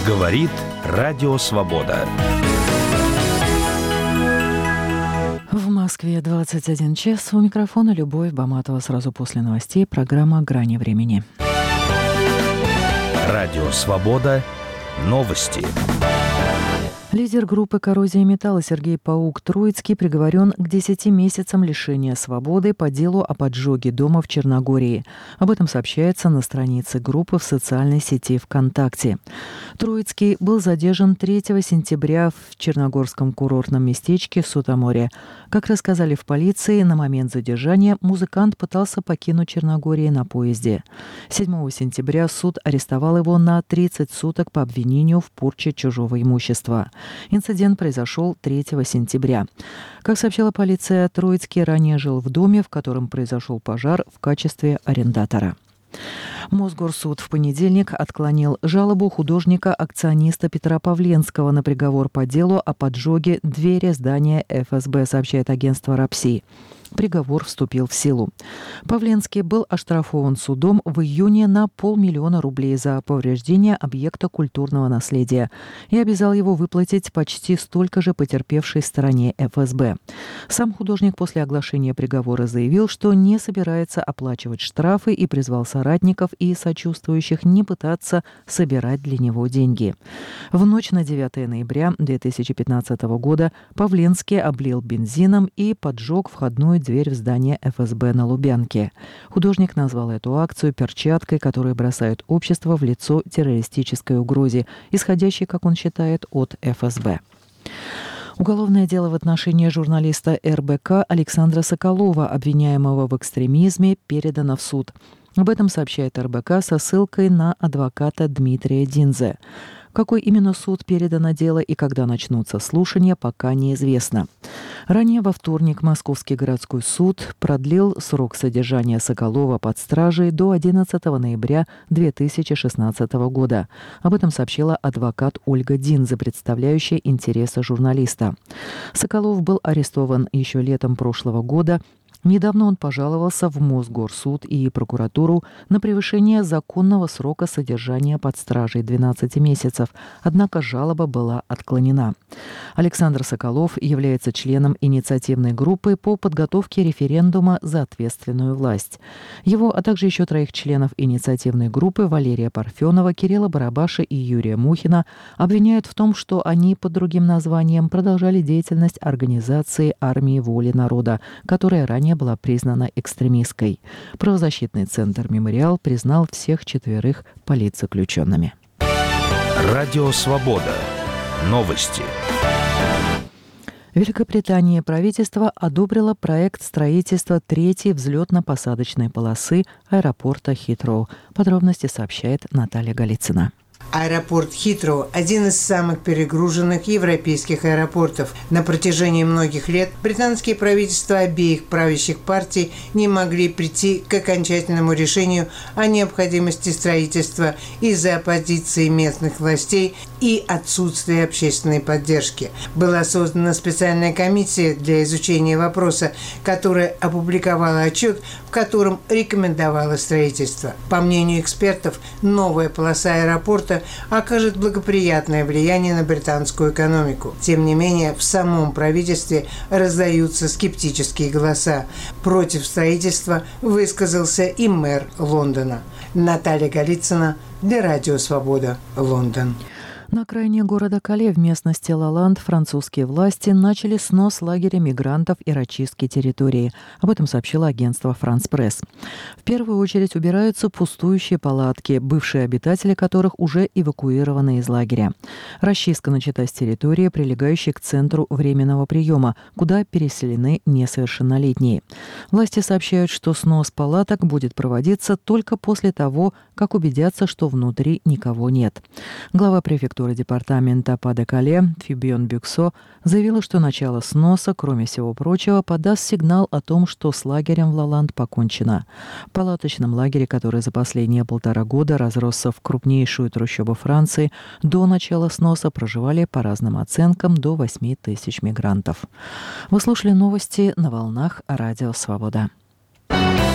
Говорит Радио Свобода. В Москве 21 час. У микрофона Любовь Баматова. Сразу после новостей программа «Грани времени». Радио Свобода. Новости. Лидер группы «Коррозия металла» Сергей Паук-Троицкий приговорен к 10 месяцам лишения свободы по делу о поджоге дома в Черногории. Об этом сообщается на странице группы в социальной сети ВКонтакте. Троицкий был задержан 3 сентября в черногорском курортном местечке Сутаморе. Как рассказали в полиции, на момент задержания музыкант пытался покинуть Черногорию на поезде. 7 сентября суд арестовал его на 30 суток по обвинению в порче чужого имущества. Инцидент произошел 3 сентября. Как сообщила полиция, Троицкий ранее жил в доме, в котором произошел пожар, в качестве арендатора. Мосгорсуд в понедельник отклонил жалобу художника-акциониста Петра Павленского на приговор по делу о поджоге двери здания ФСБ, сообщает агентство РАПСИ. Приговор вступил в силу. Павленский был оштрафован судом в июне на 500 000 рублей за повреждение объекта культурного наследия и обязал его выплатить почти столько же потерпевшей стороне ФСБ. Сам художник после оглашения приговора заявил, что не собирается оплачивать штрафы и призвал соратников и сочувствующих не пытаться собирать для него деньги. В ночь на 9 ноября 2015 года Павленский облил бензином и поджег входную дверь в здание ФСБ на Лубянке. Художник назвал эту акцию перчаткой, которая бросает общество в лицо террористической угрозе, исходящей, как он считает, от ФСБ. Уголовное дело в отношении журналиста РБК Александра Соколова, обвиняемого в экстремизме, передано в суд. Об этом сообщает РБК со ссылкой на адвоката Дмитрия Динзе. Какой именно суд передано дело и когда начнутся слушания, пока неизвестно. Ранее во вторник Московский городской суд продлил срок содержания Соколова под стражей до 11 ноября 2016 года. Об этом сообщила адвокат Ольга Динзе, представляющая интересы журналиста. Соколов был арестован еще летом прошлого года. Недавно он пожаловался в Мосгорсуд и прокуратуру на превышение законного срока содержания под стражей 12 месяцев, однако жалоба была отклонена. Александр Соколов является членом инициативной группы по подготовке референдума за ответственную власть. Его, а также еще 3 членов инициативной группы Валерия Парфенова, Кирилла Барабаша и Юрия Мухина обвиняют в том, что они под другим названием продолжали деятельность организации «Армии воли народа», которая ранее была признана экстремистской. Правозащитный центр «Мемориал» признал всех 4 политзаключенными. Радио Свобода. Новости. В Великобритании правительство одобрило проект строительства 3-й взлетно-посадочной полосы аэропорта Хитроу. Подробности сообщает Наталья Голицына. Аэропорт Хитроу – один из самых перегруженных европейских аэропортов. На протяжении многих лет британские правительства обеих правящих партий не могли прийти к окончательному решению о необходимости строительства из-за оппозиции местных властей и отсутствия общественной поддержки. Была создана специальная комиссия для изучения вопроса, которая опубликовала отчет, в котором рекомендовала строительство. По мнению экспертов, новая полоса аэропорта окажет благоприятное влияние на британскую экономику. Тем не менее, в самом правительстве раздаются скептические голоса. Против строительства высказался и мэр Лондона. Наталья Голицына для Радио Свобода, Лондон. На окраине города Кале в местности Лаланд французские власти начали снос лагеря мигрантов и расчистки территории. Об этом сообщило агентство «Франс Пресс». В первую очередь убираются пустующие палатки, бывшие обитатели которых уже эвакуированы из лагеря. Расчистка начата с территории, прилегающей к центру временного приема, куда переселены несовершеннолетние. Власти сообщают, что снос палаток будет проводиться только после того, как убедятся, что внутри никого нет. Глава префектуры департамента Па-де-Кале Фюбион Бюксо заявила, что начало сноса, кроме всего прочего, подаст сигнал о том, что с лагерем в Лаланд покончено. В палаточном лагере, который за последние 1,5 года разросся в крупнейшую трущобу Франции, до начала сноса проживали по разным оценкам до 8 тысяч мигрантов. Вы слушали новости на волнах Радио Свобода.